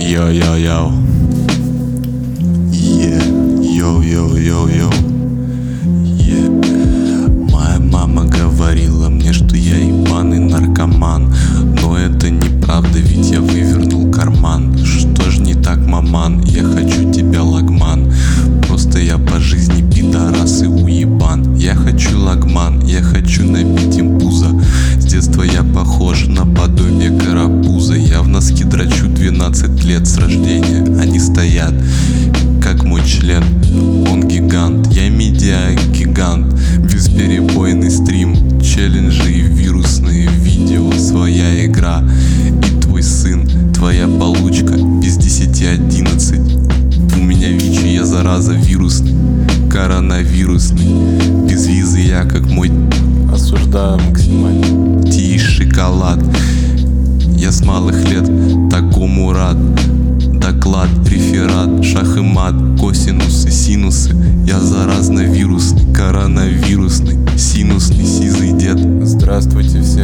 Йо-йо-йо. Йо-йо-йо-йо. Моя мама говорила мне, что я ебаный наркоман. Но это неправда, ведь я вывернул карман. Что ж не так, маман? Я хочу тебя, лагман. Просто я по жизни пидорас и уебан. Я хочу лагман, я хочу набить им пузо. С детства я похож на подобие карапуза. Я в носки дрочу 12 лет с рождения. Они стоят, как мой член, он гигант. Я медиа-гигант, бесперебойный стрим, челленджи и вирусные видео, своя игра и твой сын, твоя получка без 10-11. У меня ВИЧ, я зараза вирусный, коронавирусный. Без визы я как мой, осуждаю максимально. Ти шоколад. Я с малых лет такому рад. Доклад, реферат, шах и мат, косинусы, синусы. Я заразно-вирусный, коронавирусный, синусный, сизый дед. Здравствуйте все.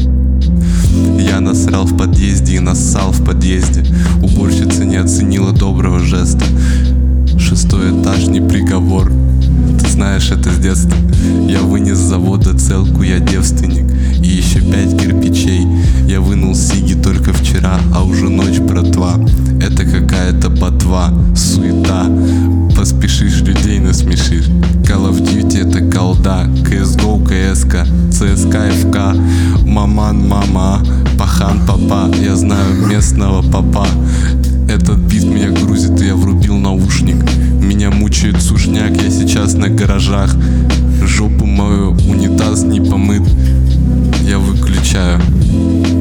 Я насрал в подъезде и нассал в подъезде. Уборщица не оценила доброго жеста. 6-й этаж, не приговор. Ты знаешь это с детства. Я вынес с завода целку, я девственник. И еще 5 кирпичей. Я вынул сиги только вчера, а уже ночь, братва. Это какая-то ботва, суета. Поспешишь, людей насмешишь. Call of Duty это колда. CSGO, CSK, CSK, FK. Маман, мама, пахан, папа. Я знаю местного папа. Этот бит меня грузит, и я врубил наушник. Меня мучает сушняк, я сейчас на гаражах. Жопу мою, унитаз не помыт. Я выключаю.